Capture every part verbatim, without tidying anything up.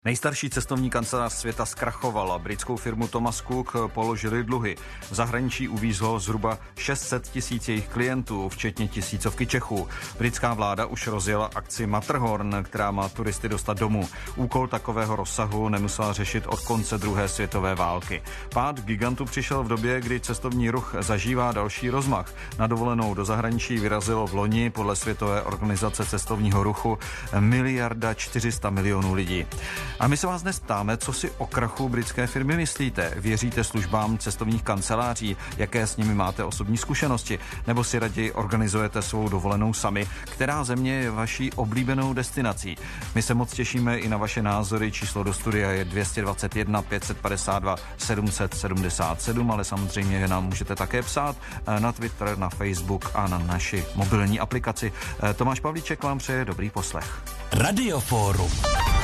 Nejstarší cestovní kancelář světa zkrachovala. Britskou firmu Thomas Cook položili dluhy. V zahraničí uvízlo zhruba šest set tisíc jejich klientů, včetně tisícovky Čechů. Britská vláda už rozjela akci Matterhorn, která má turisty dostat domů. Úkol takového rozsahu nemusela řešit od konce druhé světové války. Pád gigantu přišel v době, kdy cestovní ruch zažívá další rozmach. Na dovolenou do zahraničí vyrazilo v loni podle Světové organizace cestovního ruchu miliarda čtyři sta milionů lidí. A my se vás dnes ptáme, co si o krachu britské firmy myslíte. Věříte službám cestovních kanceláří? Jaké s nimi máte osobní zkušenosti? Nebo si raději organizujete svou dovolenou sami? Která země je vaší oblíbenou destinací? My se moc těšíme i na vaše názory. Číslo do studia je dvě stě dvacet jedna pět set padesát dva sedm set sedmdesát sedm, ale samozřejmě nám můžete také psát na Twitter, na Facebook a na naši mobilní aplikaci. Tomáš Pavlíček vám přeje dobrý poslech. Radioforum.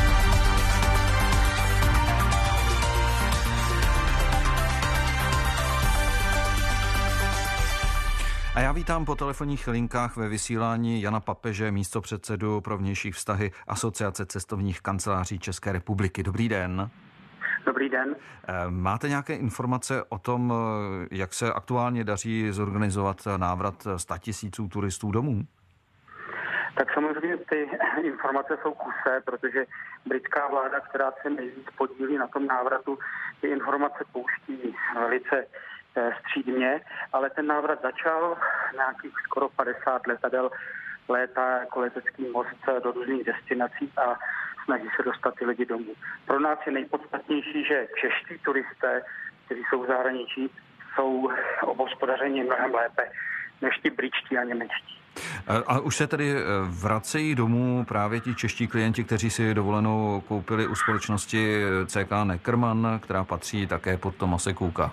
A já vítám po telefonních linkách ve vysílání Jana Papeže, místopředsedu pro vnější vztahy Asociace cestovních kanceláří České republiky. Dobrý den. Dobrý den. Máte nějaké informace o tom, jak se aktuálně daří zorganizovat návrat statisíců turistů domů? Tak samozřejmě ty informace jsou kusé, protože britská vláda, která se nejvíc podílí na tom návratu, ty informace pouští velice střídmě, ale ten návrat začal, nějakých skoro padesát letadel létá jako letecký most do různých destinací a snaží se dostat ty lidi domů. Pro nás je nejpodstatnější, že čeští turisté, kteří jsou v zahraničí, jsou obhospodařeni mnohem lépe než ti britští a němečtí. A už se tedy vracejí domů právě ti čeští klienti, kteří si dovolenou koupili u společnosti C K Neckermann, která patří také pod Thomase Cooka?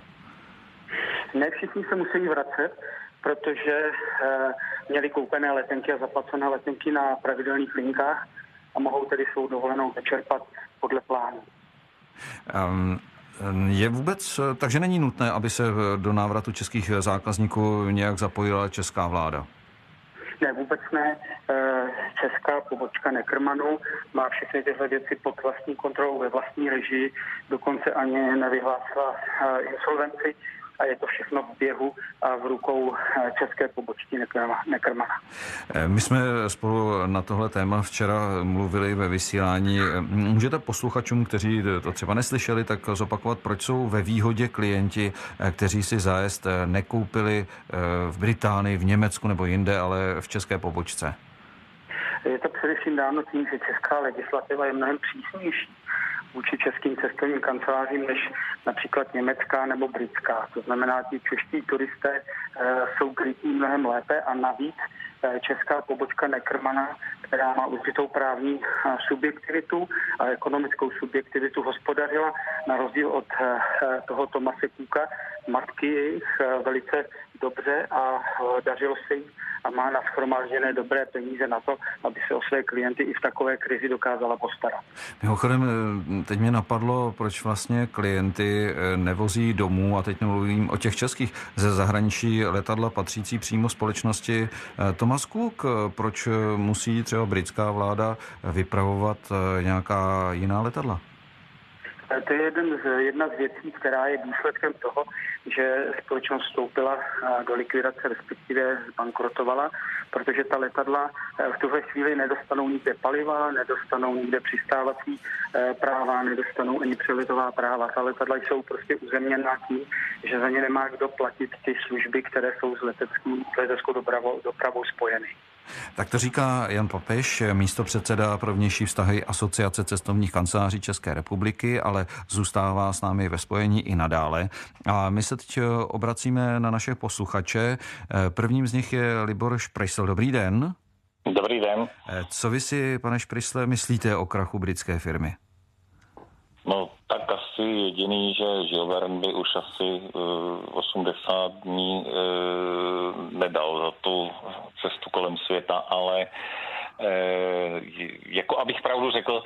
Ne všichni se musí vracet, protože e, měli koupené letenky a zaplacené letenky na pravidelných linkách a mohou tedy svou dovolenou vyčerpat podle plánu. Um, je vůbec, takže není nutné, aby se do návratu českých zákazníků nějak zapojila česká vláda? Ne, vůbec ne. Česká pobočka Neckermannu má všechny tyhle věci pod vlastní kontrolou ve vlastní režii, dokonce ani nevyhlásila insolvenci. A je to všechno v běhu a v rukou české pobočky Neckermanna. My jsme spolu na tohle téma včera mluvili ve vysílání. Můžete posluchačům, kteří to třeba neslyšeli, tak zopakovat, proč jsou ve výhodě klienti, kteří si zájezd nekoupili v Británii, v Německu nebo jinde, ale v české pobočce? Je to především dáno tím, že česká legislativa je mnohem přísnější vůči českým cestovním kancelářím než například německá nebo britská. To znamená, že čeští turisté e, jsou krytí mnohem lépe a navíc e, česká pobočka Neckermanna, která má určitou právní e, subjektivitu a ekonomickou subjektivitu, hospodařila na rozdíl od e, toho Thomase Cooka, matky jejich e, velice dobře a e, dařilo se jí a má nashromážděné dobré peníze na to, aby se o své klienty i v takové krizi dokázala postarat. Mimochodem, teď mě napadlo, proč vlastně klienty nevozí domů, a teď nemluvím o těch českých, ze zahraničí letadla patřící přímo společnosti Thomas Cook. Proč musí třeba britská vláda vypravovat nějaká jiná letadla? To je jeden z, jedna z věcí, která je důsledkem toho, že společnost vstoupila do likvidace, respektive zbankrotovala, protože ta letadla v tuhle chvíli nedostanou nikde paliva, nedostanou nikde přistávací práva, nedostanou ani přeletová práva. Ta letadla jsou prostě uzemněná tím, že za ně nemá kdo platit ty služby, které jsou s leteckou, leteckou dopravou, dopravou spojeny. Tak to říká Jan Papeš, místopředseda pro vnější vztahy Asociace cestovních kanceláří České republiky, ale zůstává s námi ve spojení i nadále. A my se teď obracíme na naše posluchače. Prvním z nich je Libor Šprejsl. Dobrý den. Dobrý den. Co vy si, pane Šprejsle, myslíte o krachu britské firmy? No, tak asi jediný, že Žilvern by už asi uh, osmdesát dní uh, nedal za tu cestu kolem světa, ale uh, jako abych pravdu řekl,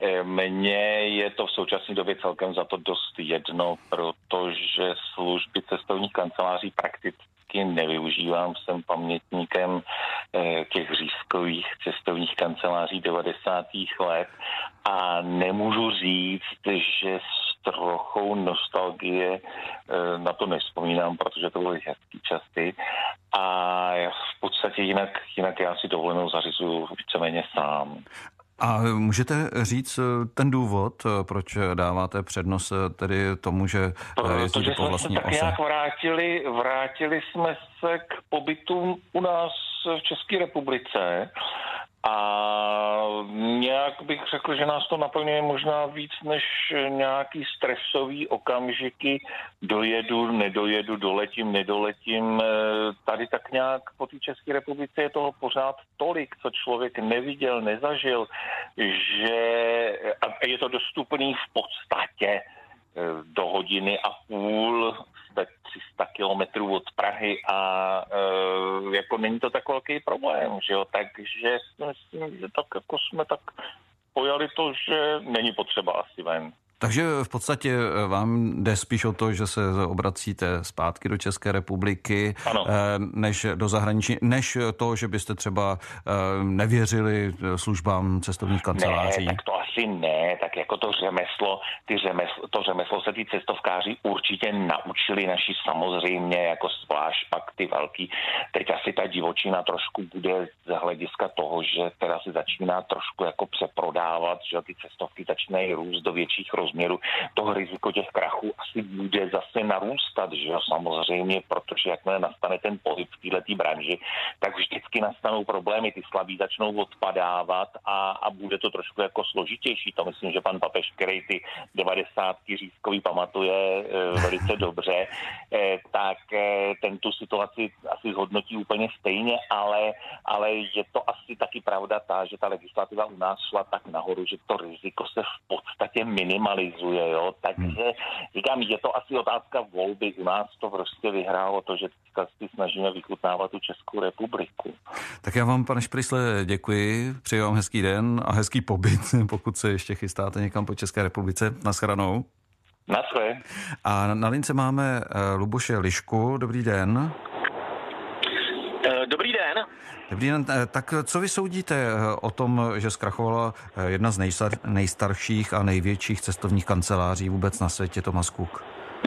mně je to v současné době celkem za to dost jedno, protože služby cestovních kanceláří prakticky republiky nevyužívám, jsem pamětníkem těch řízkových cestovních kanceláří devadesátých let a nemůžu říct, že s trochou nostalgie na to nevzpomínám, protože to byly hezký časy a já v podstatě jinak, jinak já si dovolenou zařizuju víceméně sám. A můžete říct ten důvod, proč dáváte přednost tedy tomu, že jezdíte po vlastní ose? Protože jsme se tak nějak vrátili, vrátili jsme se k pobytu u nás v České republice a nějak bych řekl, že nás to naplňuje možná víc než nějaký stresový okamžiky. Dojedu, nedojedu, doletím, nedoletím. Tady tak nějak po té České republice je toho pořád tolik, co člověk neviděl, nezažil, že je to dostupný v podstatě do hodiny a půl, tři sta kilometrů od Prahy a e, jako není to tak velký problém, že jo, takže myslím, že tak jako jsme tak pojali to, že není potřeba asi ven. Takže v podstatě vám jde spíš o to, že se obracíte zpátky do České republiky, ano, než do zahraničí, než to, že byste třeba nevěřili službám cestovních kanceláří. Ne, tak to asi ne, tak jako to řemeslo, ty řemeslo, to řemeslo se ty cestovkáři určitě naučili naši samozřejmě, jako zvlášť pak ty velký. Teď asi ta divočina trošku bude z hlediska toho, že teda se začíná trošku jako přeprodávat, že ty cestovky začínají růst do větších rozměrů. Toho riziko těch krachů asi bude zase narůstat, že jo, samozřejmě, protože jakmile nastane ten pohyb v této branži, tak vždycky nastanou problémy, ty slabí začnou odpadávat a, a bude to trošku jako složitější. To myslím, že pan Papež, který ty devadesátky řízkový pamatuje e, velice dobře, e, tak e, ten tu situaci asi zhodnotí úplně stejně, ale, ale je to asi taky pravda ta, že ta legislativa u nás šla tak nahoru, že to riziko se v podstatě minimalizuje. Jo? Takže říkám, je to asi otázka volby. U nás to prostě vyhrálo to, že teďka si snažíme vychutnávat tu Českou republiku. Tak já vám, pane Šprysle, děkuji. Přeji vám hezký den a hezký pobyt, pokud se ještě chystáte někam po České republice. Naschranou. Naschle. A na lince máme Luboše Lišku. Dobrý den. Dobrý den. Dobrý den. Tak co vy soudíte o tom, že zkrachovala jedna z nejstar, nejstarších a největších cestovních kanceláří vůbec na světě, Thomas Cook?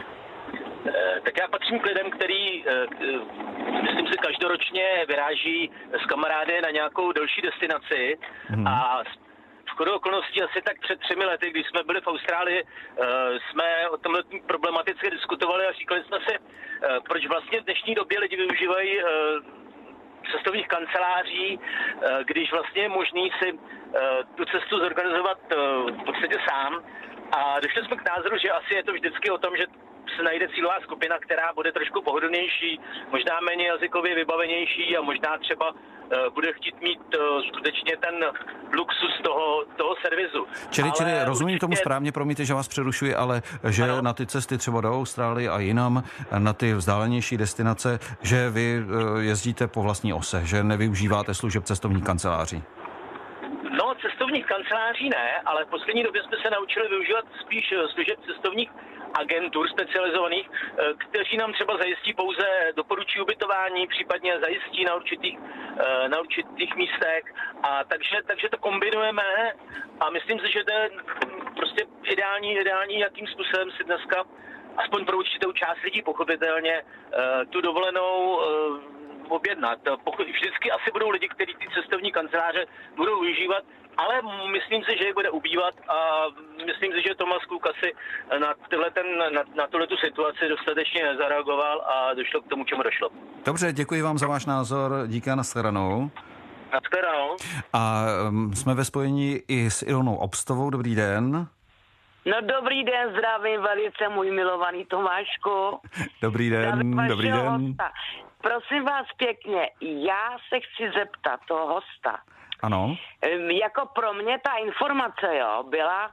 Tak já patřím k lidem, který, myslím si, každoročně vyráží s kamarády na nějakou delší destinaci hmm. a shodou okolností asi tak před třemi lety, když jsme byli v Austrálii, jsme o tomhle problematicky diskutovali a říkali jsme si, proč vlastně v dnešní době lidi využívají cestovních kanceláří, když vlastně je možný si tu cestu zorganizovat v podstatě sám. A došli jsme k názoru, že asi je to vždycky o tom, že se najde cílová skupina, která bude trošku pohodlnější, možná méně jazykově vybavenější a možná třeba bude chtít mít skutečně ten luxus toho, toho servisu. Čili, čili rozumím určitě... tomu správně, promiňte, že vás přerušuji, ale že ano, na ty cesty třeba do Austrálie a jinam, na ty vzdálenější destinace, že vy jezdíte po vlastní ose, že nevyužíváte služeb cestovních kanceláří. No, cestovních kanceláří ne, ale v poslední době jsme se naučili využívat spíš služeb cestovních agentur specializovaných, kteří nám třeba zajistí pouze doporučí ubytování, případně zajistí na určitých, na určitých místech. A takže, takže to kombinujeme a myslím si, že to je prostě ideální, ideální, jakým způsobem si dneska, aspoň pro určitou část lidí pochopitelně, tu dovolenou objednat. Pokud vždycky asi budou lidi, kteří ty cestovní kanceláře budou využívat, ale myslím si, že je bude ubývat a myslím si, že Thomas Cook asi na, ten, na, na tuhletu situaci dostatečně nezareagoval a došlo k tomu, čemu došlo. Dobře, děkuji vám za váš názor. Díky a nashledanou. Nashledanou. A um, jsme ve spojení i s Ilonou Obstovou. Dobrý den. No dobrý den, zdravím velice, můj milovaný Tomášku. Dobrý den, dobrý den. Hosta. Prosím vás pěkně, já se chci zeptat toho hosta. Ano. Jako pro mě ta informace, jo, byla,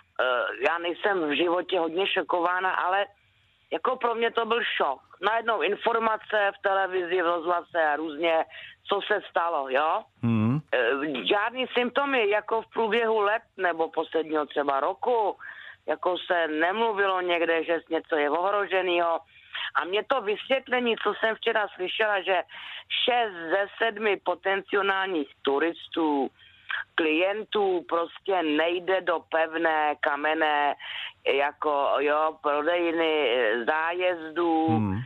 já nejsem v životě hodně šokována, ale jako pro mě to byl šok. Najednou informace v televizi, v rozhlase a různě, co se stalo, jo. Hmm. Žádný symptomy, jako v průběhu let nebo posledního třeba roku, jako se nemluvilo někde, že něco je ohroženýho. A mě to vysvětlení, co jsem včera slyšela, že šest ze sedmi potenciálních turistů, klientů prostě nejde do pevné, kamenné, jako jo, prodejny zájezdů, hmm.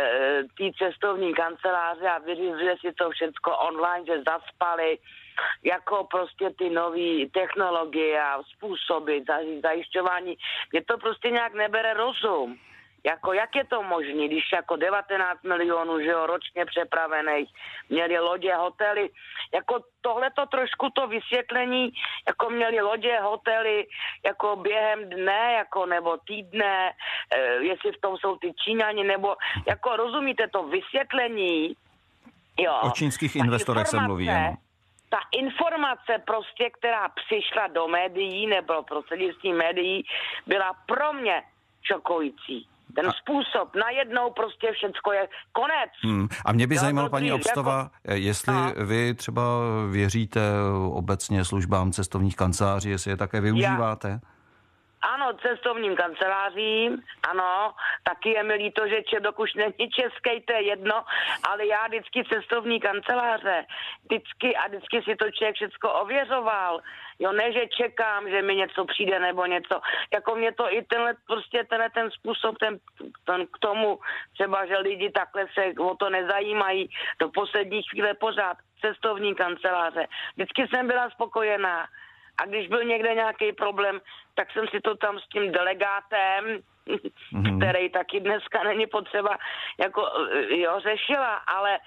tý cestovní kanceláře a vyřizuje si to všecko online, že zaspali, jako prostě ty nové technologie a způsoby zajišťování. Mě to prostě nějak nebere rozum. Jako jak je to možné, když jako devatenáct milionů, že jo, ročně přepravených, měli lodě, hotely, jako tohleto trošku to vysvětlení, jako měli lodě, hotely, jako během dne, jako nebo týdne, e, jestli v tom jsou ty Číňani, nebo jako rozumíte to vysvětlení, jo. O čínských investorech se mluví, ano. Ta informace prostě, která přišla do médií, nebo prostřednictvím médií, byla pro mě šokující. Ten způsob, najednou prostě všecko je konec. Hmm. A mě by jo, zajímalo, paní Obstova, jako... jestli no. vy třeba věříte obecně službám cestovních kanceláří, jestli je také využíváte? Já. Ano, cestovním kancelářím, ano, taky je mi líto, že Čerdok už není český, to je jedno, ale já vždycky cestovní kanceláře, vždycky a vždycky si to člověk všecko ověřoval, jo, ne, že čekám, že mi něco přijde nebo něco, jako mě to i tenhle, prostě tenhle ten způsob, ten, ten k tomu, třeba, že lidi takhle se o to nezajímají, do poslední chvíle pořád cestovní kanceláře, vždycky jsem byla spokojená. A když byl někde nějaký problém, tak jsem si to tam s tím delegátem, mm-hmm. který taky dneska není potřeba, jako jo, řešila, ale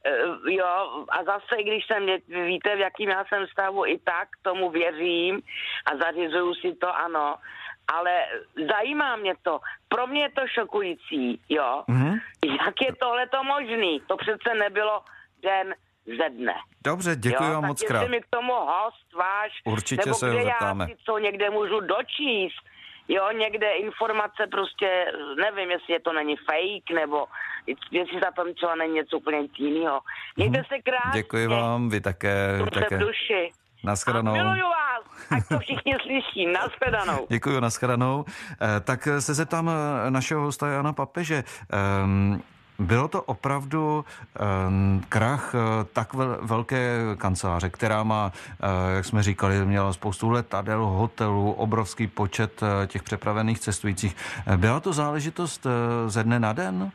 jo, a zase, když jsem, víte, v jakým já jsem stavu, i tak tomu věřím a zařizuju si to, ano, ale zajímá mě to. Pro mě je to šokující, jo. Mm-hmm. Jak je tohleto možný? To přece nebylo den ze dne. Dobře, děkuji vám moc krát. Jestli mi k tomu host váš, určitě nebo se kde zeptáme. Já si co někde můžu dočíst, jo, někde informace prostě, nevím, jestli to není fake, nebo jestli za tom třeba není něco úplně jiného. Mějte se krásně. Děkuji vám, vy také. Vy také. Duši. Naschledanou. A miluju vás, ať to všichni slyší. Naschledanou. Děkuji, naschledanou. Eh, tak se zeptám našeho hosta Jana Papeže. Eh, Bylo to opravdu um, krach uh, tak vel, velké kanceláře, která má, uh, jak jsme říkali, měla spoustu letadel, hotelů, obrovský počet uh, těch přepravených cestujících. Byla to záležitost uh, ze dne na den?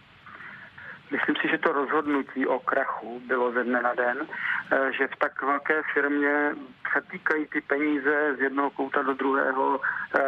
Myslím si, že to rozhodnutí o krachu bylo ze dne na den, že v tak velké firmě přetýkají ty peníze z jednoho kouta do druhého,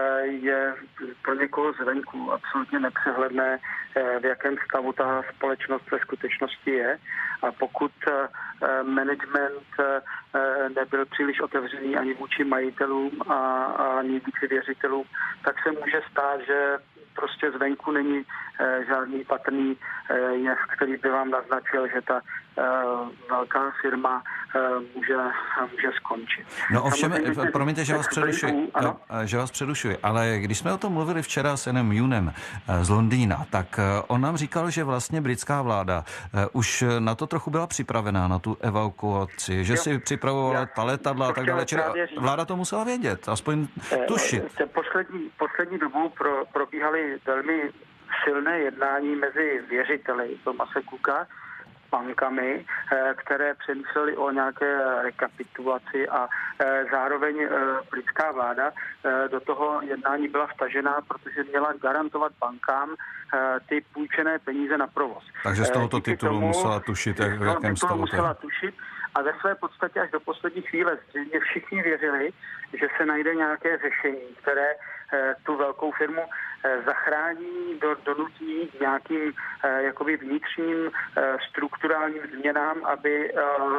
je pro někoho zvenku absolutně nepřehledné, v jakém stavu ta společnost ve skutečnosti je. A pokud management nebyl příliš otevřený ani vůči majitelům a ani vůči věřitelům, tak se může stát, že prostě zvenku není e, žádný patrný e, jev, který by vám naznačil, že ta e, velká firma e, může, může skončit. No ovšem, promiňte, že vás přerušuji, že vás přerušuji, ale když jsme o tom mluvili včera s Enem Yunem z Londýna, tak on nám říkal, že vlastně britská vláda už na to trochu byla připravená, na tu evakuaci, že jo, si připravovala ta letadla a tak dále. Vláda to musela vědět, aspoň tušit. Poslední, poslední dobou pro, probíhaly velmi silné jednání mezi věřiteli Thomase Cooka, bankami, které přemýšlely o nějaké rekapitulaci a zároveň britská vláda do toho jednání byla vtažená, protože měla garantovat bankám ty půjčené peníze na provoz. Takže z tohoto Díky titulu tomu, musela tušit, jak, v jakém stavu musela tušit a ve své podstatě až do poslední chvíle zřejmě všichni věřili, že se najde nějaké řešení, které tu velkou firmu zachrání, do, donutí k nějakým jakoby vnitřním strukturálním změnám, aby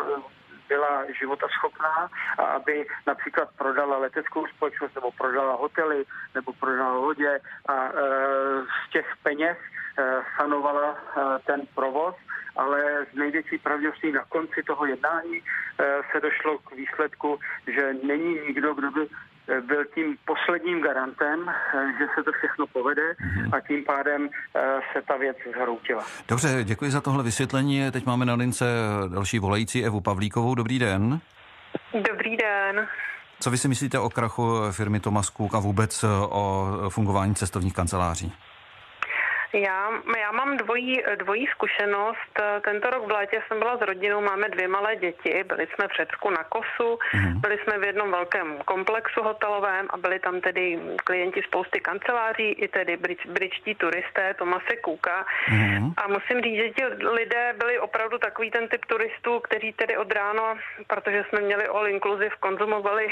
byla životaschopná a aby například prodala leteckou společnost nebo prodala hotely nebo prodala lodě a z těch peněz sanovala ten provoz, ale z největší pravděpodobností na konci toho jednání se došlo k výsledku, že není nikdo, kdo by byl tím posledním garantem, že se to všechno povede a tím pádem se ta věc zhroutila. Dobře, děkuji za tohle vysvětlení. Teď máme na lince další volající Evu Pavlíkovou. Dobrý den. Dobrý den. Co vy si myslíte o krachu firmy Thomas Cook a vůbec o fungování cestovních kanceláří? Já, já mám dvojí, dvojí zkušenost. Tento rok v létě jsem byla s rodinou, máme dvě malé děti, byli jsme v Řecku na Kosu, mm. byli jsme v jednom velkém komplexu hotelovém a byli tam tedy klienti spousty kanceláří, i tedy bryč, bryčtí turisté, Tomase Cooka. Mm. A musím říct, že ti lidé byli opravdu takový ten typ turistů, kteří tedy od rána, protože jsme měli all inclusive, konzumovali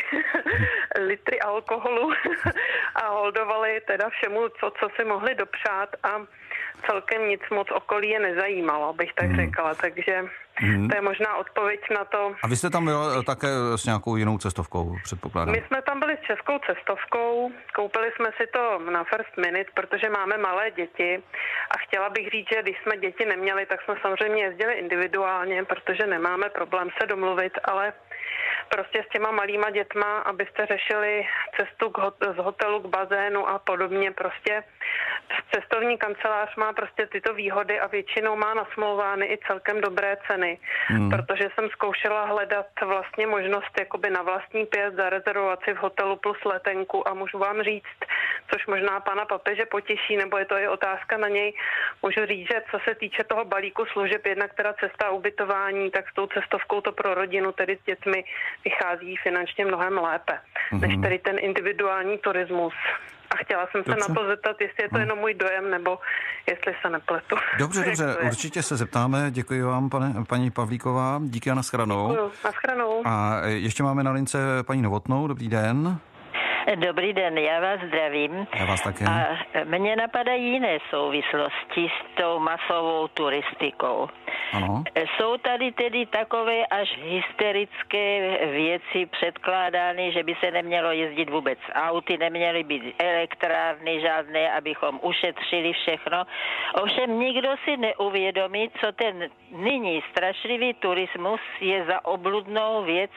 litry alkoholu a holdovali teda všemu, co, co si mohli dopřát a celkem nic moc okolí je nezajímalo, abych tak hmm. řekla, takže hmm. to je možná odpověď na to. A vy jste tam byla také s nějakou jinou cestovkou, předpokládám? My jsme tam byli s českou cestovkou, koupili jsme si to na first minute, protože máme malé děti a chtěla bych říct, že když jsme děti neměli, tak jsme samozřejmě jezdili individuálně, protože nemáme problém se domluvit, ale prostě s těma malýma dětma, abyste řešili cestu k hot- z hotelu k bazénu a podobně. Prostě cestovní kancelář má prostě tyto výhody a většinou má nasmlouvány i celkem dobré ceny, hmm. protože jsem zkoušela hledat vlastně možnost jakoby na vlastní pěst zarezervovat si v hotelu plus letenku a můžu vám říct, což možná pana papeže potěší, nebo je to i otázka na něj, můžu říct, že co se týče toho balíku služeb, jednak teda cesta a ubytování, tak s tou cestovkou to pro rodinu, tedy s dětmi, vychází finančně mnohem lépe, mm-hmm. než tedy ten individuální turismus. A chtěla jsem se dobře. na to zeptat, jestli je to jenom můj dojem, nebo jestli se nepletu. Dobře, dobře, určitě se zeptáme. Děkuji vám, pane, paní Pavlíková. Díky a nashledanou. Děkuju, nashledanou. A ještě máme na lince paní Novotnou. Dobrý den. Dobrý den, já vás zdravím. Já vás také. A mně napadají jiné souvislosti s tou masovou turistikou. Ano. Jsou tady tedy takové až hysterické věci předkládány, že by se nemělo jezdit vůbec auty, neměly být elektrárny žádné, abychom ušetřili všechno. Ovšem nikdo si neuvědomí, co ten nyní strašlivý turismus je za obludnou věc.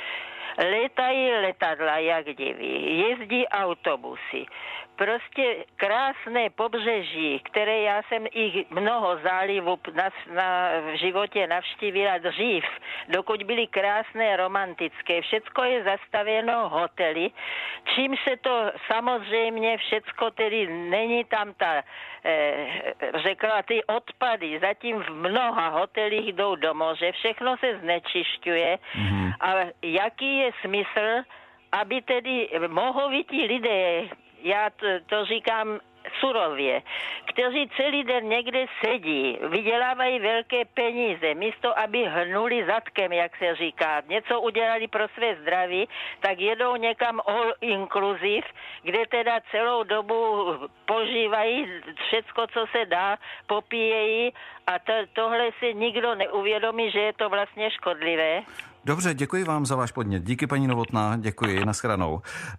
Létají letadla jak diví, jezdí autobusy. Prostě krásné pobřeží, které já jsem i mnoho zálivů na, na, v životě navštívila dřív, dokud byly krásné, romantické. Všecko je zastavěno hotely, čím se to samozřejmě všecko tedy není tam ta, eh, řekla, ty odpady zatím v mnoha hotelích jdou do moře, všechno se znečišťuje. Mm-hmm. A jaký je smysl, aby tedy mohovití lidé, já to, to říkám surově, kteří celý den někde sedí, vydělávají velké peníze, místo aby hnuli zadkem, jak se říká, něco udělali pro své zdraví, tak jedou někam all inclusive, kde teda celou dobu požívají všecko, co se dá, popíjejí a to, tohle si nikdo neuvědomí, že je to vlastně škodlivé. Dobře, děkuji vám za váš podnět. Díky, paní Novotná, děkuji, nashledanou.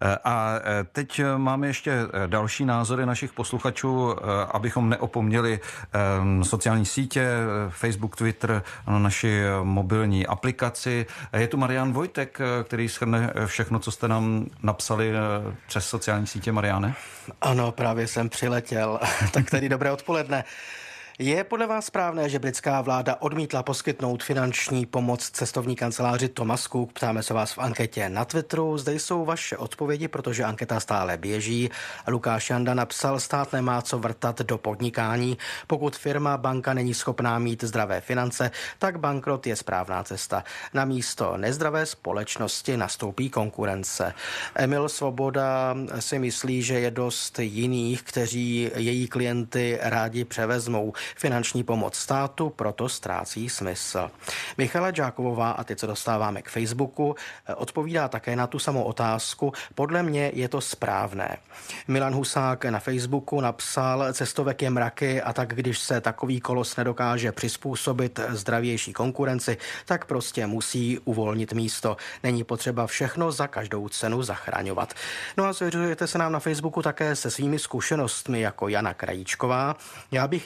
A teď máme ještě další názory našich posluchačů, abychom neopomněli sociální sítě, Facebook, Twitter, naši mobilní aplikaci. Je tu Marian Vojtek, který shrne všechno, co jste nám napsali přes sociální sítě. Mariane? Ano, právě jsem přiletěl. Tak tady dobré odpoledne. Je podle vás správné, že britská vláda odmítla poskytnout finanční pomoc cestovní kanceláři Thomas Cook? Ptáme se vás v anketě na Twitteru. Zde jsou vaše odpovědi, protože anketa stále běží. Lukáš Janda napsal, stát nemá co vrtat do podnikání. Pokud firma, banka není schopná mít zdravé finance, tak bankrot je správná cesta. Na místo nezdravé společnosti nastoupí konkurence. Emil Svoboda si myslí, že je dost jiných, kteří její klienty rádi převezmou. Finanční pomoc státu proto ztrácí smysl. Michala Džákovová, a teď se dostáváme k Facebooku, odpovídá také na tu samou otázku. Podle mě je to správné. Milan Husák na Facebooku napsal, cestovek je mraky a tak když se takový kolos nedokáže přizpůsobit zdravější konkurenci, tak prostě musí uvolnit místo. Není potřeba všechno za každou cenu zachraňovat. No a svěřujete se nám na Facebooku také se svými zkušenostmi jako Jana Krajíčková. Já bych nikdy nele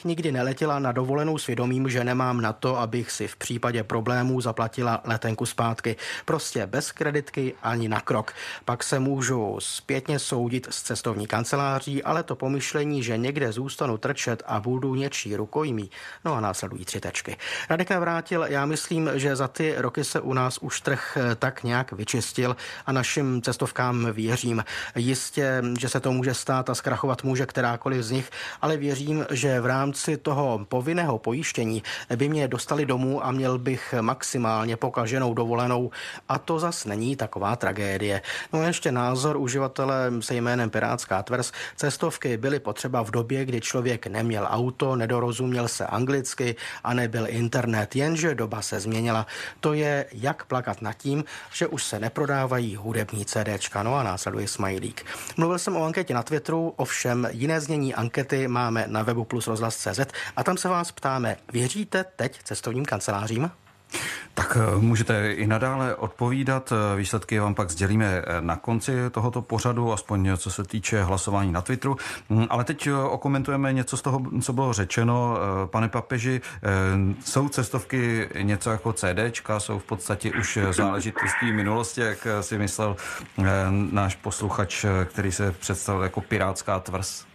letěla na dovolenou s vědomím, že nemám na to, abych si v případě problémů zaplatila letenku zpátky. Prostě bez kreditky ani na krok. Pak se můžu zpětně soudit s cestovní kanceláří, ale to pomyšlení, že někde zůstanu trčet a budu něčí rukojmí. No a následují tři tečky. Radek Navrátil, já myslím, že za ty roky se u nás už trh tak nějak vyčistil a našim cestovkám věřím. Jistě, že se to může stát a zkrachovat může kterákoliv z nich, ale věřím, že v rámci toho povinného pojištění by mě dostali domů a měl bych maximálně pokaženou dovolenou a to zas není taková tragédie. No a ještě názor uživatele se jménem Pirátská tvrz. Cestovky byly potřeba v době, kdy člověk neměl auto, nedorozuměl se anglicky a nebyl internet, jenže doba se změnila. To je jak plakat nad tím, že už se neprodávají hudební CDčka. No a následuje smajlík. Mluvil jsem o anketě na Twitteru, ovšem jiné znění ankety máme na webu plus rozhlas tečka cé zet a tam se vás ptáme, věříte teď cestovním kancelářím? Tak můžete i nadále odpovídat. Výsledky vám pak sdělíme na konci tohoto pořadu, aspoň co se týče hlasování na Twitteru. Ale teď okomentujeme něco z toho, co bylo řečeno. Pane papeži, jsou cestovky něco jako CDčka, jsou v podstatě už záležitostí minulosti, jak si myslel náš posluchač, který se představil jako Pirátská tvrz?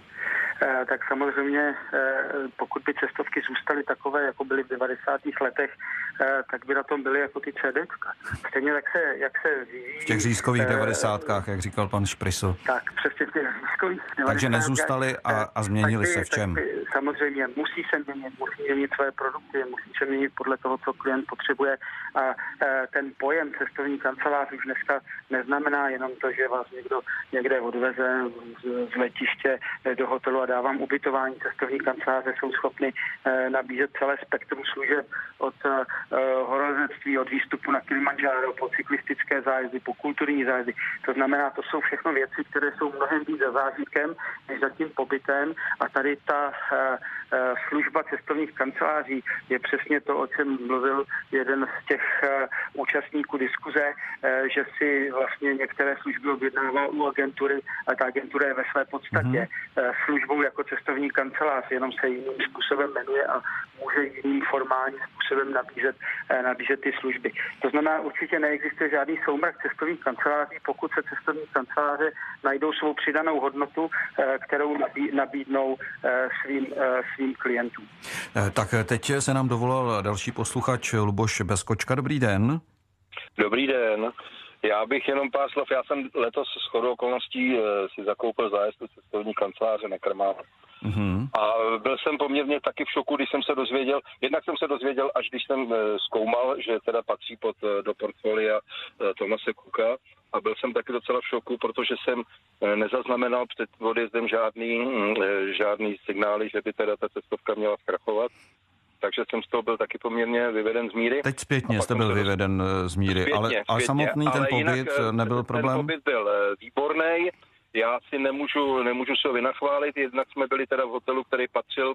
Tak samozřejmě, pokud by cestovky zůstaly takové, jako byly v devadesátých letech, tak by na tom byly jako ty CDčka. Stejně jak se, jak se vyvíjí... V těch řízkových devadesátkách, jak říkal pan Špriso. Tak, přesně v těch řízkových devadesátkách. Takže nezůstaly a, a změnili by, se v čem? By, samozřejmě, musí se měnit, musí měnit své produkty, musí se měnit podle toho, co klient potřebuje. A ten pojem cestovní kancelář už dneska neznamená jenom to, že vás někdo někde odveze z, z letiště do hotelu a dávám ubytování. Cestovní kanceláře jsou schopny eh, nabízet celé spektrum služeb od eh, horolezectví, od výstupu na Kilimanjaro, po cyklistické zájezdy, po kulturní zájezdy. To znamená, to jsou všechno věci, které jsou mnohem víc za zážitkem než za tím pobytem a tady ta eh, eh, služba cestovních kanceláří je přesně to, o čem mluvil jeden z těch eh, účastníků diskuze, eh, že si vlastně některé služby objednává u agentury a ta agentura je ve své podstatě mm-hmm. eh, službou jako cestovní kancelář, jenom se jiným způsobem jmenuje a může jiným formálním způsobem nabízet, nabízet ty služby. To znamená, určitě neexistuje žádný soumrak cestovních kanceláří, pokud se cestovní kanceláře najdou svou přidanou hodnotu, kterou nabí, nabídnou svým, svým klientům. Tak teď se nám dovolal další posluchač Luboš Bezkočka. Dobrý den. Dobrý den. Já bych jenom pár slov. Já jsem letos shodou okolností si zakoupil zájezd do cestovní kanceláře Neckermann. Mm-hmm. A byl jsem poměrně taky v šoku, když jsem se dozvěděl, jednak jsem se dozvěděl, až když jsem zkoumal, že teda patří pod, do portfolia Thomase Cooka. A byl jsem taky docela v šoku, protože jsem nezaznamenal před odjezdem žádný, žádný signály, že by teda ta cestovka měla zkrachovat. Takže jsem z toho byl taky poměrně vyveden z míry. Teď zpětně jste byl vyveden z míry, zpětně, ale, ale samotný ale ten pobyt jinak, nebyl problém? Ten pobyt byl výborný. Já si nemůžu, nemůžu se ho vynachválit, jednak jsme byli teda v hotelu, který patřil,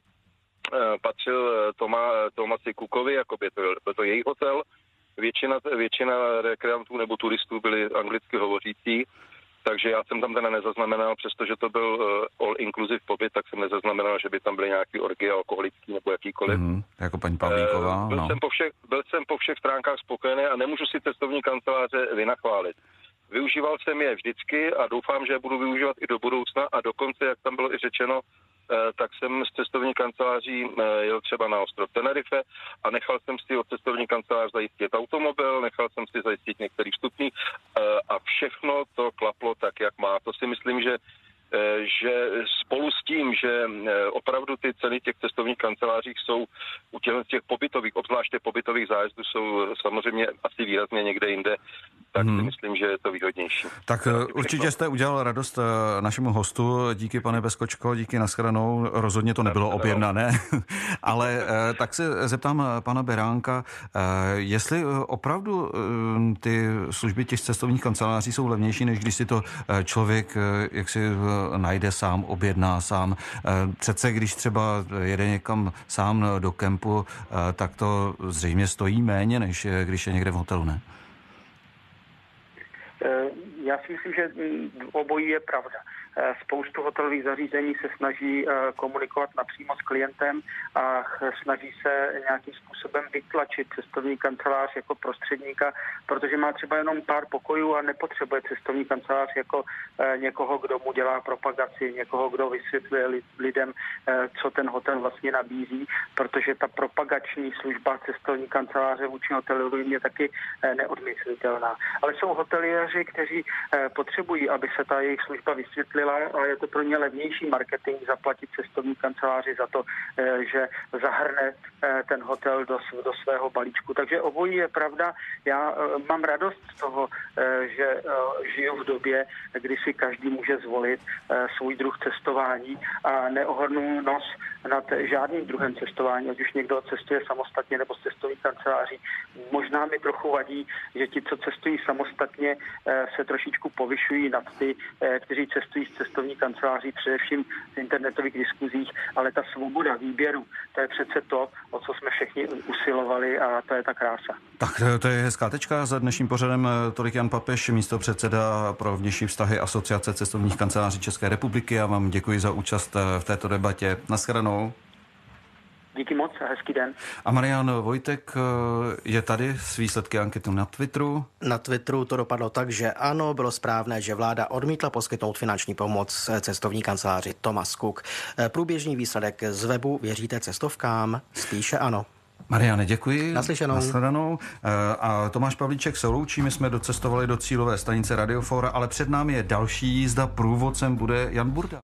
patřil Toma, Thomasi Cookovi, jako by to, byl to její hotel. Většina, většina rekreantů nebo turistů byli anglicky hovořící, takže já jsem tam teda nezaznamenal, přestože to byl all inclusive pobyt, tak jsem nezaznamenal, že by tam byly nějaký orgie alkoholický nebo jakýkoliv. Mm, jako paní Pavlíková. Byl, no. jsem po všech, byl jsem po všech stránkách spokojený a nemůžu si cestovní kanceláře vynachválit. Využíval jsem je vždycky a doufám, že je budu využívat i do budoucna a dokonce, jak tam bylo i řečeno, tak jsem z cestovní kanceláří jel třeba na ostrov Tenerife a nechal jsem si od cestovní kancelář zajistit automobil, nechal jsem si zajistit některý vstupný a všechno to klaplo tak, jak má. To si myslím, že že spolu s tím, že opravdu ty ceny těch cestovních kancelářích jsou u těch, těch pobytových, obzvláště pobytových zájezdů jsou samozřejmě asi výrazně někde jinde, tak hmm. si myslím, že je to výhodnější. Tak určitě jste udělal radost našemu hostu, díky pane Bezkočko, díky nashledanou, rozhodně to nebylo objednané, ale tak se zeptám pana Beránka, jestli opravdu ty služby těch cestovních kanceláří jsou levnější, než když si to člověk jaksi najde sám, objedná sám. Přece když třeba jede někam sám do kempu, tak to zřejmě stojí méně, než když je někde v hotelu, ne? Já si myslím, že obojí je pravda. Spoustu hotelových zařízení se snaží komunikovat napřímo s klientem a snaží se nějakým způsobem vytlačit cestovní kancelář jako prostředníka, protože má třeba jenom pár pokojů a nepotřebuje cestovní kancelář jako někoho, kdo mu dělá propagaci, někoho, kdo vysvětluje lidem, co ten hotel vlastně nabízí, protože ta propagační služba cestovní kanceláře vůči hotelům je taky neodmyslitelná. Ale jsou hoteliéři, kteří potřebují, aby se ta jejich služba vysvětlila a je to pro ně levnější marketing zaplatit cestovní kanceláři za to, že zahrne ten hotel do, do svého balíčku. Takže obojí je pravda. Já mám radost z toho, že žiju v době, kdy si každý může zvolit svůj druh cestování a neohrnu nos nad žádným druhem cestování, ať už někdo cestuje samostatně nebo s cestovní kanceláří. Možná mi trochu vadí, že ti, co cestují samostatně, se trošičku povyšují nad ty, kteří cestují s cestovní kanceláří, především v internetových diskuzích, ale ta svoboda výběru, to je přece to, o co jsme všichni usilovali a to je ta krása. Tak to je hezká tečka. Za dnešním pořadem tolik Jan Papež, místopředseda pro vnější vztahy Asociace cestovních kanceláří České republiky. Já vám děkuji za účast v této debatě. Naschledanou. Díky moc a hezký den. A Marian Vojtek je tady s výsledky ankety na Twitteru. Na Twitteru to dopadlo tak, že ano, bylo správné, že vláda odmítla poskytnout finanční pomoc cestovní kanceláři Thomas Cook. Průběžný výsledek z webu Věříte cestovkám? Spíše ano. Mariane, děkuji. Naslyšenou. Nasledanou. A Tomáš Pavlíček se loučí. My jsme docestovali do cílové stanice Radiofora, ale před námi je další jízda. Průvodcem bude Jan Burda.